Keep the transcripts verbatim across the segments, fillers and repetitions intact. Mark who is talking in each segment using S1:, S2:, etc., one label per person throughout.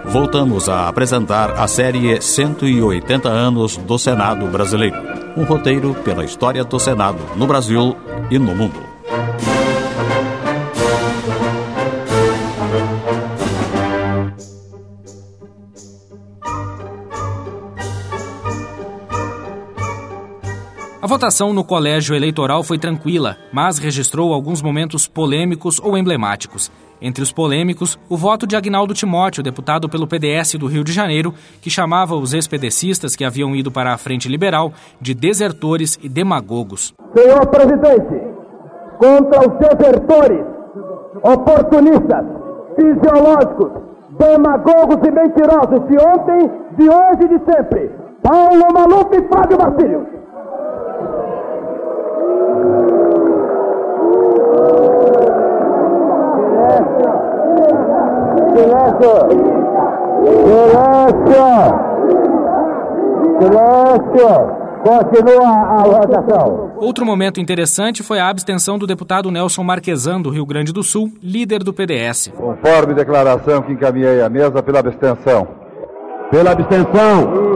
S1: voltamos a apresentar a série cento e oitenta anos do Senado Brasileiro. Um roteiro pela história do Senado no Brasil e no mundo.
S2: A votação no colégio eleitoral foi tranquila, mas registrou alguns momentos polêmicos ou emblemáticos. Entre os polêmicos, o voto de Agnaldo Timóteo, deputado pelo P D S do Rio de Janeiro, que chamava os ex-pedecistas que haviam ido para a Frente Liberal de desertores e demagogos.
S3: Senhor presidente, contra os desertores, oportunistas, fisiológicos, demagogos e mentirosos de ontem, de hoje e de sempre, Paulo Maluf e Flávio Marcílio. Silêncio! Silêncio! Silêncio! Continua a votação.
S2: Outro momento interessante foi a abstenção do deputado Nelson Marquesan, do Rio Grande do Sul, líder do P D S.
S4: Conforme declaração que encaminhei à mesa pela abstenção.
S3: Pela abstenção!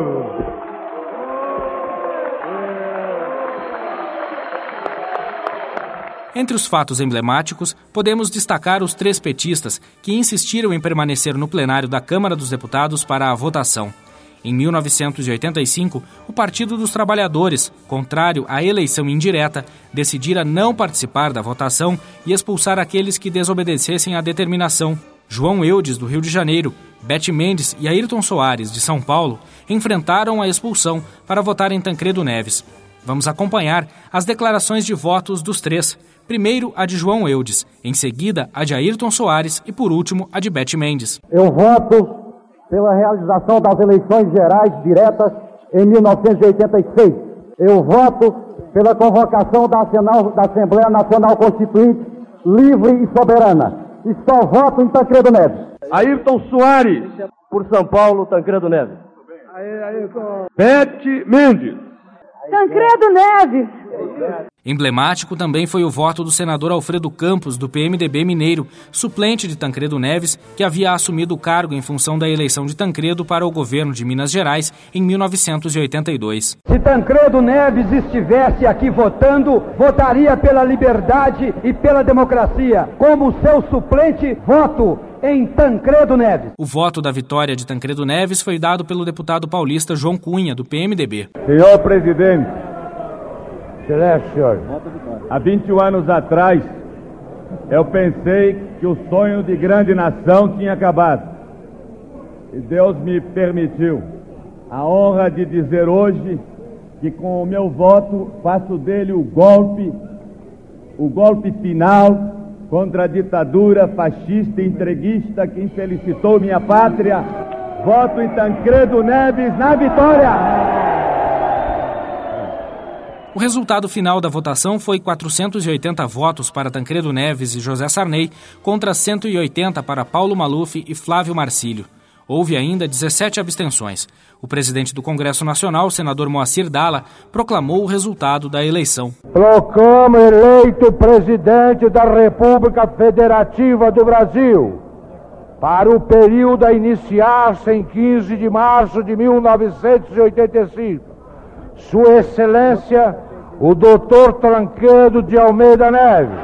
S2: Entre os fatos emblemáticos, podemos destacar os três petistas que insistiram em permanecer no plenário da Câmara dos Deputados para a votação. Em mil novecentos e oitenta e cinco, o Partido dos Trabalhadores, contrário à eleição indireta, decidira não participar da votação e expulsar aqueles que desobedecessem à determinação. João Eudes, do Rio de Janeiro, Beth Mendes e Ayrton Soares, de São Paulo, enfrentaram a expulsão para votar em Tancredo Neves. Vamos acompanhar as declarações de votos dos três. Primeiro, a de João Eudes, em seguida, a de Ayrton Soares e, por último, a de Beth Mendes.
S3: Eu voto pela realização das eleições gerais diretas em mil novecentos e oitenta e seis. Eu voto pela convocação da Assembleia Nacional Constituinte livre e soberana. E só voto em Tancredo Neves.
S5: Ayrton Soares, por São Paulo, Tancredo Neves. Beth Mendes.
S6: Tancredo Neves.
S2: Emblemático também foi o voto do senador Alfredo Campos, do P M D B mineiro, suplente de Tancredo Neves, que havia assumido o cargo em função da eleição de Tancredo para o governo de Minas Gerais em mil novecentos e oitenta e dois.
S3: Se Tancredo Neves estivesse aqui votando, votaria pela liberdade e pela democracia. Como seu suplente, voto em Tancredo Neves.
S2: O voto da vitória de Tancredo Neves foi dado pelo deputado paulista João Cunha, do P M D B.
S4: Senhor presidente,
S3: Silêncio, senhor.
S4: há vinte e um anos atrás, eu pensei que o sonho de grande nação tinha acabado. E Deus me permitiu a honra de dizer hoje que com o meu voto faço dele o golpe, o golpe final contra a ditadura fascista e entreguista que infelicitou minha pátria. Voto em Tancredo Neves na vitória!
S2: O resultado final da votação foi quatrocentos e oitenta votos para Tancredo Neves e José Sarney contra cento e oitenta para Paulo Maluf e Flávio Marcílio. Houve ainda dezessete abstenções. O presidente do Congresso Nacional, senador Moacir Dalla, proclamou o resultado da eleição.
S3: Proclamo eleito presidente da República Federativa do Brasil para o período a iniciar-se em quinze de março de mil novecentos e oitenta e cinco. Sua Excelência, o doutor Tancredo de Almeida Neves.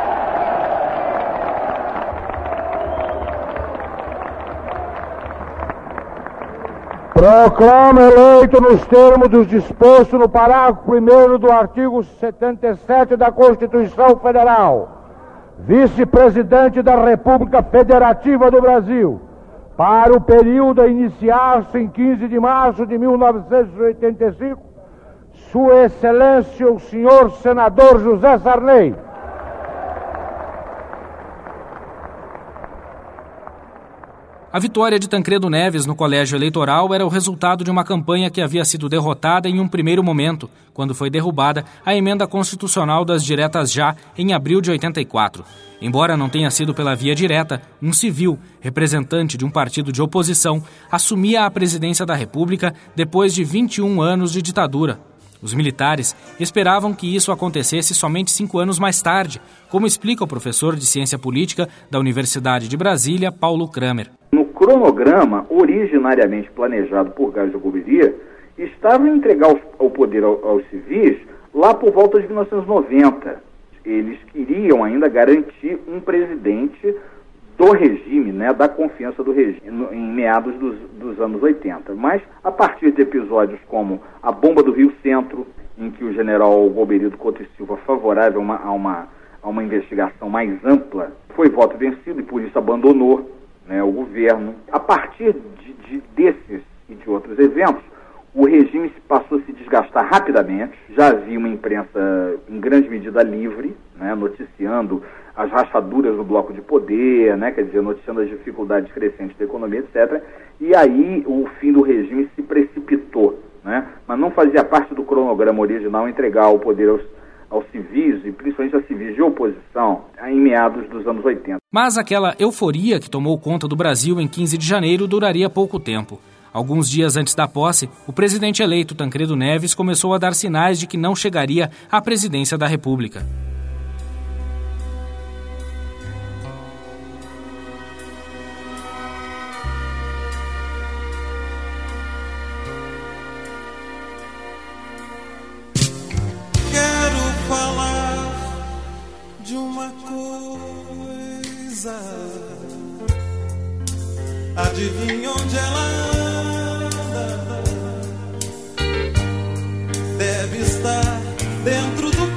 S3: Proclamo eleito nos termos dos dispostos no parágrafo primeiro do artigo setenta e sete da Constituição Federal, vice-presidente da República Federativa do Brasil, para o período a iniciar-se em quinze de março de mil novecentos e oitenta e cinco, Sua Excelência, o senhor senador José Sarney.
S2: A vitória de Tancredo Neves no colégio eleitoral era o resultado de uma campanha que havia sido derrotada em um primeiro momento, quando foi derrubada a emenda constitucional das diretas já em abril de oitenta e quatro. Embora não tenha sido pela via direta, um civil, representante de um partido de oposição, assumia a presidência da República depois de vinte e um anos de ditadura. Os militares esperavam que isso acontecesse somente cinco anos mais tarde, como explica o professor de Ciência Política da Universidade de Brasília, Paulo Kramer.
S5: No
S7: cronograma, originariamente planejado por Gásio Goberias, estava em entregar o poder aos civis lá por volta de mil novecentos e noventa. Eles queriam ainda garantir um presidente do regime, né, da confiança do regime, em meados dos, dos anos oitenta. Mas, a partir de episódios como a bomba do Rio Centro, em que o general Golbery Couto e Silva, favorável a uma, a, uma, a uma investigação mais ampla, foi voto vencido e por isso abandonou, né, o governo. A partir de, de, desses e de outros eventos, o regime passou a se desgastar rapidamente. Já havia uma imprensa em grande medida livre, né, noticiando as rachaduras no bloco de poder, né, quer dizer, noticiando as dificuldades crescentes da economia, etcétera. E aí o fim do regime se precipitou, né, mas não fazia parte do cronograma original entregar o poder aos, aos civis, e principalmente a civis de oposição, em meados dos anos oitenta.
S2: Mas aquela euforia que tomou conta do Brasil em quinze de janeiro duraria pouco tempo. Alguns dias antes da posse, o presidente eleito Tancredo Neves começou a dar sinais de que não chegaria à presidência da República.
S8: Quero falar de uma coisa. Adivinha onde ela anda? Deve estar dentro do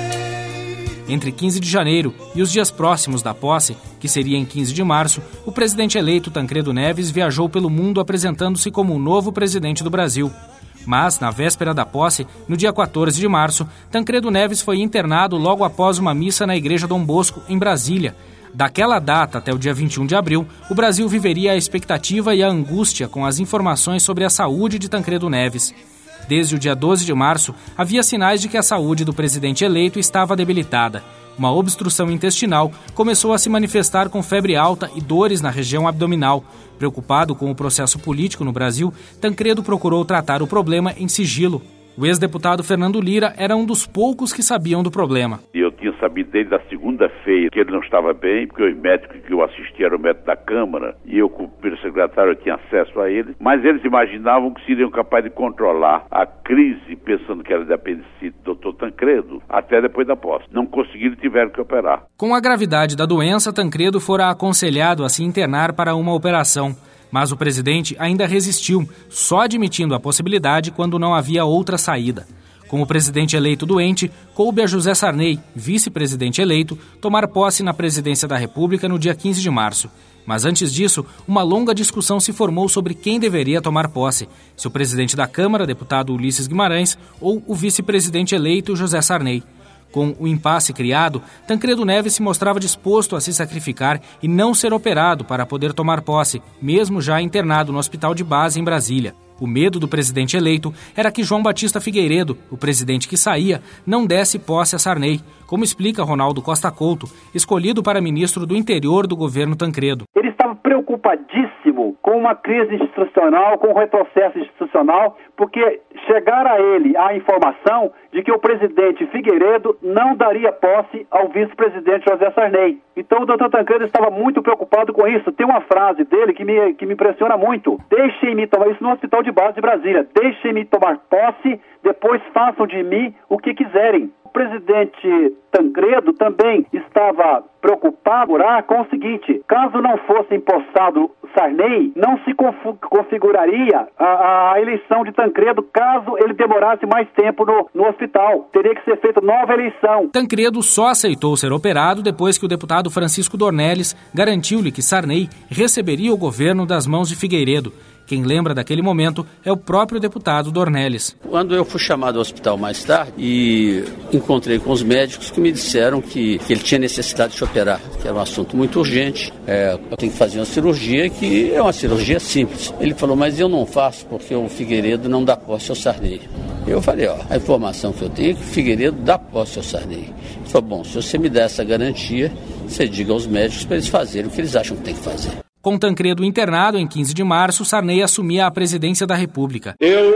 S8: peito.
S2: Entre quinze de janeiro e os dias próximos da posse, que seria em quinze de março, o presidente eleito Tancredo Neves viajou pelo mundo apresentando-se como o novo presidente do Brasil. Mas, na véspera da posse, no dia quatorze de março, Tancredo Neves foi internado logo após uma missa na Igreja Dom Bosco, em Brasília. Daquela data até o dia vinte e um de abril, o Brasil viveria a expectativa e a angústia com as informações sobre a saúde de Tancredo Neves. Desde o dia doze de março, havia sinais de que a saúde do presidente eleito estava debilitada. Uma obstrução intestinal começou a se manifestar com febre alta e dores na região abdominal. Preocupado com o processo político no Brasil, Tancredo procurou tratar o problema em sigilo. O ex-deputado Fernando Lira era um dos poucos que sabiam do problema.
S9: Eu tinha sabido dele da segunda-feira que ele não estava bem, porque os médicos que eu assisti eram o médico da Câmara, e eu, como secretário, eu tinha acesso a ele. Mas eles imaginavam que seriam capazes de controlar a crise, pensando que era de apendicite do doutor Tancredo, até depois da posse. Não conseguiram e tiveram que operar.
S2: Com a gravidade da doença, Tancredo fora aconselhado a se internar para uma operação. Mas o presidente ainda resistiu, só admitindo a possibilidade quando não havia outra saída. Com o presidente eleito doente, coube a José Sarney, vice-presidente eleito, tomar posse na presidência da República no dia quinze de março. Mas antes disso, uma longa discussão se formou sobre quem deveria tomar posse, se o presidente da Câmara, deputado Ulisses Guimarães, ou o vice-presidente eleito José Sarney. Com o impasse criado, Tancredo Neves se mostrava disposto a se sacrificar e não ser operado para poder tomar posse, mesmo já internado no hospital de base em Brasília. O medo do presidente eleito era que João Batista Figueiredo, o presidente que saía, não desse posse a Sarney, como explica Ronaldo Costa Couto, escolhido para ministro do Interior do governo Tancredo.
S10: Ele estava preocupadíssimo com uma crise institucional, com um retrocesso institucional, porque chegara a ele a informação de que o presidente Figueiredo não daria posse ao vice-presidente José Sarney. Então o doutor Tancredo estava muito preocupado com isso. Tem uma frase dele que me, que me impressiona muito. Deixem-me tomar, isso no hospital de base de Brasília, deixem-me tomar posse, depois façam de mim o que quiserem. O presidente Tancredo também estava preocupado com o seguinte: caso não fosse empossado Sarney, não se configuraria a, a eleição de Tancredo caso ele demorasse mais tempo no, no hospital. Teria que ser feita nova eleição.
S2: Tancredo só aceitou ser operado depois que o deputado Francisco Dornelles garantiu-lhe que Sarney receberia o governo das mãos de Figueiredo. Quem lembra daquele momento é o próprio deputado Dornelles.
S11: Quando eu fui chamado ao hospital mais tarde e encontrei com os médicos que me disseram que, que ele tinha necessidade de operar, que era um assunto muito urgente, é, eu tenho que fazer uma cirurgia que é uma cirurgia simples. Ele falou, mas eu não faço porque o Figueiredo não dá posse ao Sarney. Eu falei, ó, a informação que eu tenho é que o Figueiredo dá posse ao Sarney. Ele falou, bom, se você me der essa garantia, você diga aos médicos para eles fazerem o que eles acham que tem que fazer.
S2: Com Tancredo internado, em quinze de março, Sarney assumia a presidência da República.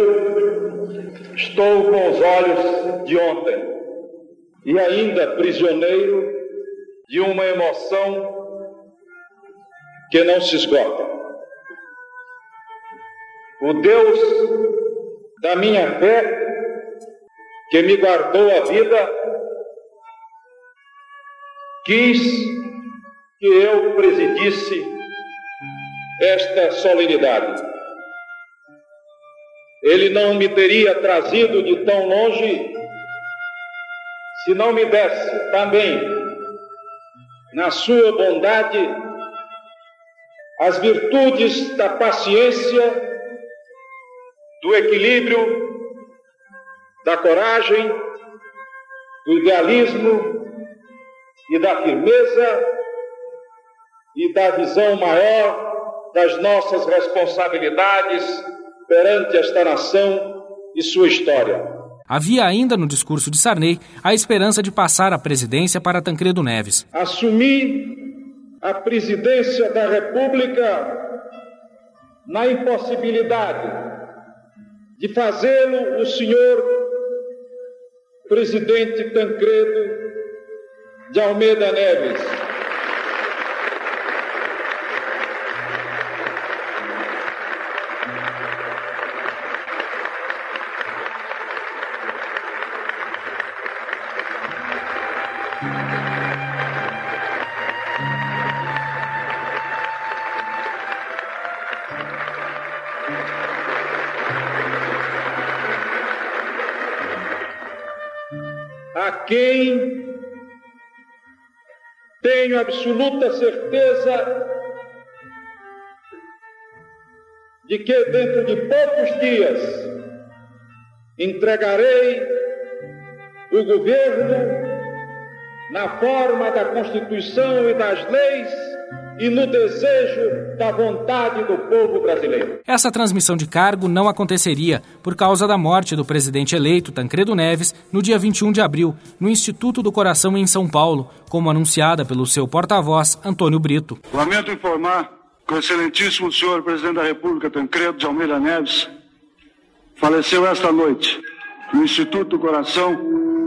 S12: Eu estou com os olhos de ontem e ainda prisioneiro de uma emoção que não se esgota. O Deus da minha fé, que me guardou a vida, quis que eu presidisse esta solenidade. Ele não me teria trazido de tão longe se não me desse também, na sua bondade, as virtudes da paciência, do equilíbrio, da coragem, do idealismo e da firmeza e da visão maior das nossas responsabilidades perante esta nação e sua história.
S2: Havia ainda no discurso de Sarney a esperança de passar a presidência para Tancredo Neves.
S12: Assumi a presidência da República na impossibilidade de fazê-lo o senhor presidente Tancredo de Almeida Neves. A quem tenho absoluta certeza de que dentro de poucos dias entregarei o governo na forma da Constituição e das leis e no desejo da vontade do povo brasileiro.
S2: Essa transmissão de cargo não aconteceria por causa da morte do presidente eleito Tancredo Neves no dia vinte e um de abril, no Instituto do Coração em São Paulo, como anunciada pelo seu porta-voz, Antônio Brito.
S13: Lamento informar que o excelentíssimo senhor presidente da República, Tancredo de Almeida Neves, faleceu esta noite no Instituto do Coração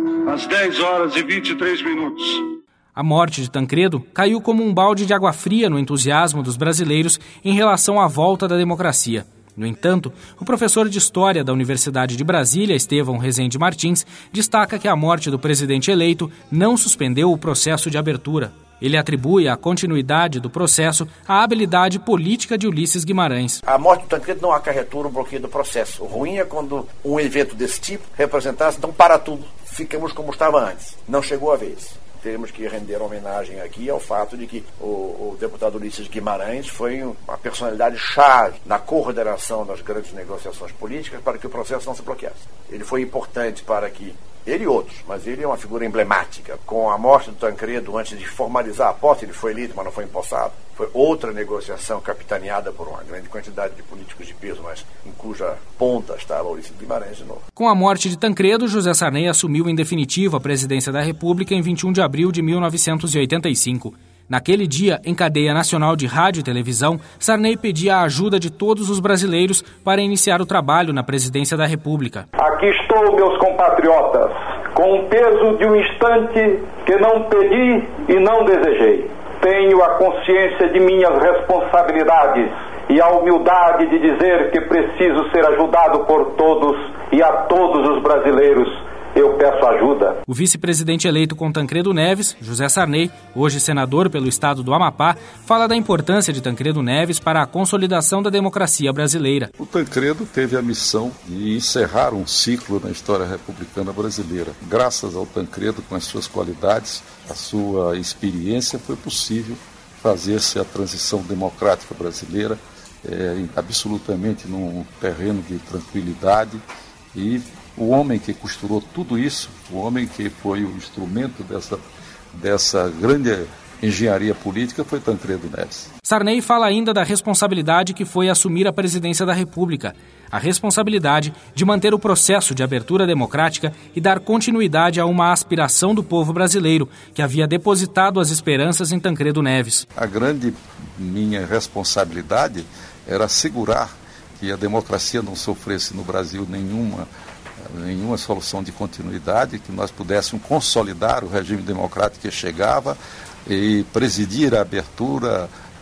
S13: às dez horas e vinte e três minutos.
S2: A morte de Tancredo caiu como um balde de água fria no entusiasmo dos brasileiros em relação à volta da democracia. No entanto, o professor de História da Universidade de Brasília, Estevão Rezende Martins, destaca que a morte do presidente eleito não suspendeu o processo de abertura. Ele atribui a continuidade do processo à habilidade política de Ulisses Guimarães.
S14: A morte do Tancredo não acarretou o bloqueio do processo. O ruim é quando um evento desse tipo representasse, então para tudo, ficamos como estava antes. Não chegou a vez. Temos que render homenagem aqui ao fato de que o, o deputado Ulisses Guimarães foi uma personalidade chave na coordenação das grandes negociações políticas para que o processo não se bloqueasse. Ele foi importante para que, ele e outros, mas ele é uma figura emblemática. Com a morte do Tancredo, antes de formalizar a posse, ele foi eleito, mas não foi empossado. Foi outra negociação capitaneada por uma grande quantidade de políticos de peso, mas em cuja ponta estava Ulisses Guimarães de novo.
S2: Com a morte de Tancredo, José Sarney assumiu em definitivo a presidência da República em vinte e um de abril de mil novecentos e oitenta e cinco. Naquele dia, em cadeia nacional de rádio e televisão, Sarney pedia a ajuda de todos os brasileiros para iniciar o trabalho na presidência da República.
S12: Aqui estou, meus compatriotas, com o peso de um instante que não pedi e não desejei. Tenho a consciência de minhas responsabilidades e a humildade de dizer que preciso ser ajudado por todos e a todos os brasileiros. Eu peço ajuda.
S2: O vice-presidente eleito com Tancredo Neves, José Sarney, hoje senador pelo estado do Amapá, fala da importância de Tancredo Neves para a consolidação da democracia brasileira.
S15: O Tancredo teve a missão de encerrar um ciclo na história republicana brasileira. Graças ao Tancredo, com as suas qualidades, a sua experiência, foi possível fazer-se a transição democrática brasileira é, absolutamente num terreno de tranquilidade. E o homem que costurou tudo isso, o homem que foi o instrumento dessa, dessa grande engenharia política, foi Tancredo Neves.
S2: Sarney fala ainda da responsabilidade que foi assumir a presidência da República, a responsabilidade de manter o processo de abertura democrática e dar continuidade a uma aspiração do povo brasileiro, que havia depositado as esperanças em Tancredo Neves.
S15: A grande minha responsabilidade era assegurar que a democracia não sofresse no Brasil nenhuma nenhuma solução de continuidade, que nós pudéssemos consolidar o regime democrático que chegava e presidir a abertura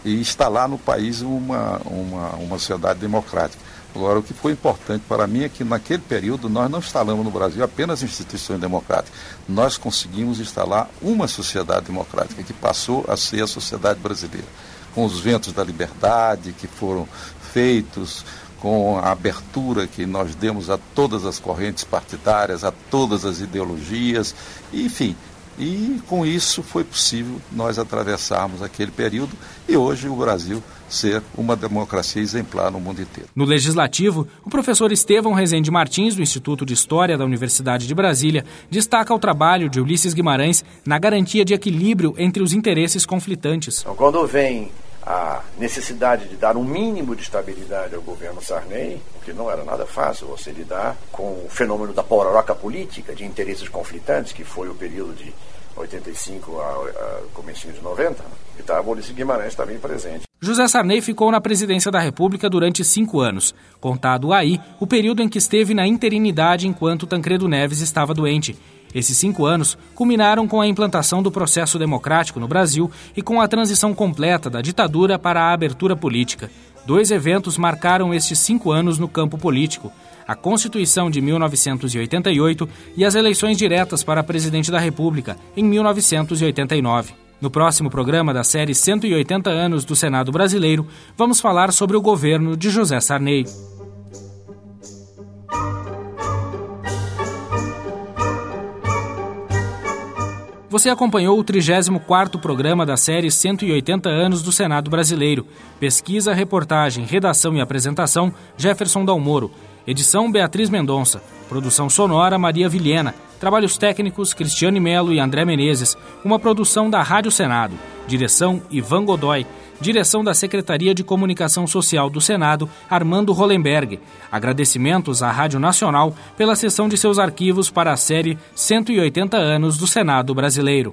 S15: e instalar no país uma, uma, uma sociedade democrática. Agora, o que foi importante para mim é que naquele período nós não instalamos no Brasil apenas instituições democráticas, nós conseguimos instalar uma sociedade democrática que passou a ser a sociedade brasileira, com os ventos da liberdade que foram feitos, com a abertura que nós demos a todas as correntes partidárias, a todas as ideologias, enfim. E com isso foi possível nós atravessarmos aquele período e hoje o Brasil ser uma democracia exemplar no mundo inteiro.
S2: No Legislativo, o professor Estevão Rezende Martins, do Instituto de História da Universidade de Brasília, destaca o trabalho de Ulisses Guimarães na garantia de equilíbrio entre os interesses conflitantes.
S14: Então, quando vem a necessidade de dar um mínimo de estabilidade ao governo Sarney, que não era nada fácil você lidar com o fenômeno da pororoca política de interesses conflitantes, que foi o período de oitenta e cinco a, a comecinho de noventa, e estava o Ulisses Guimarães também presente.
S2: José Sarney ficou na presidência da República durante cinco anos, contado aí o período em que esteve na interinidade enquanto Tancredo Neves estava doente. Esses cinco anos culminaram com a implantação do processo democrático no Brasil e com a transição completa da ditadura para a abertura política. Dois eventos marcaram estes cinco anos no campo político: a Constituição de mil novecentos e oitenta e oito e as eleições diretas para presidente da República, em mil novecentos e oitenta e nove. No próximo programa da série cento e oitenta anos do Senado Brasileiro, vamos falar sobre o governo de José Sarney. Você acompanhou o trigésimo quarto programa da série cento e oitenta anos do Senado Brasileiro. Pesquisa, reportagem, redação e apresentação, Jefferson Dalmoro. Edição, Beatriz Mendonça. Produção sonora, Maria Vilhena. Trabalhos técnicos, Cristiane Melo e André Menezes. Uma produção da Rádio Senado. Direção, Ivan Godoy. Direção da Secretaria de Comunicação Social do Senado, Armando Hollenberg. Agradecimentos à Rádio Nacional pela cessão de seus arquivos para a série cento e oitenta anos do Senado Brasileiro.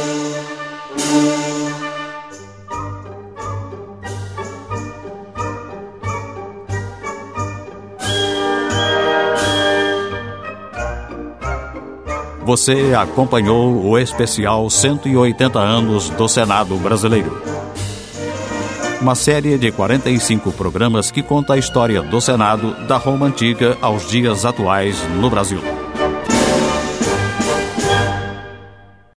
S1: Você acompanhou o especial cento e oitenta anos do Senado Brasileiro. Uma série de quarenta e cinco programas que conta a história do Senado da Roma Antiga aos dias atuais no Brasil.